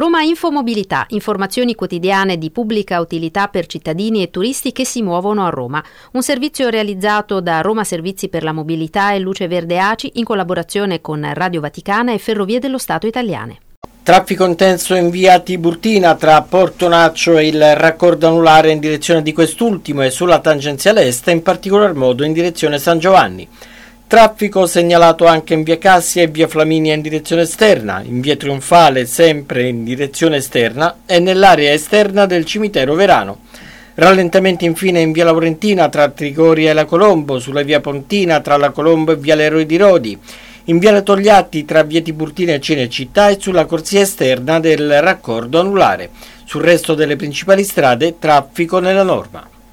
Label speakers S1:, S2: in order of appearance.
S1: Roma Infomobilità, informazioni quotidiane di pubblica utilità per cittadini e turisti che si muovono a Roma. Un servizio realizzato da Roma Servizi per la Mobilità e Luce Verde ACI in collaborazione con Radio Vaticana e Ferrovie dello Stato italiane.
S2: Traffico intenso in via Tiburtina tra Portonaccio e il raccordo anulare in direzione di quest'ultimo e sulla tangenziale est, in particolar modo in direzione San Giovanni. Traffico segnalato anche in via Cassia e via Flaminia in direzione esterna, in via Trionfale sempre in direzione esterna e nell'area esterna del cimitero Verano. Rallentamenti infine in via Laurentina tra Trigoria e la Colombo, sulla via Pontina tra la Colombo e via Leroy di Rodi, in viale Togliatti tra via Tiburtina e Cinecittà e sulla corsia esterna del raccordo anulare. Sul resto delle principali strade traffico nella norma.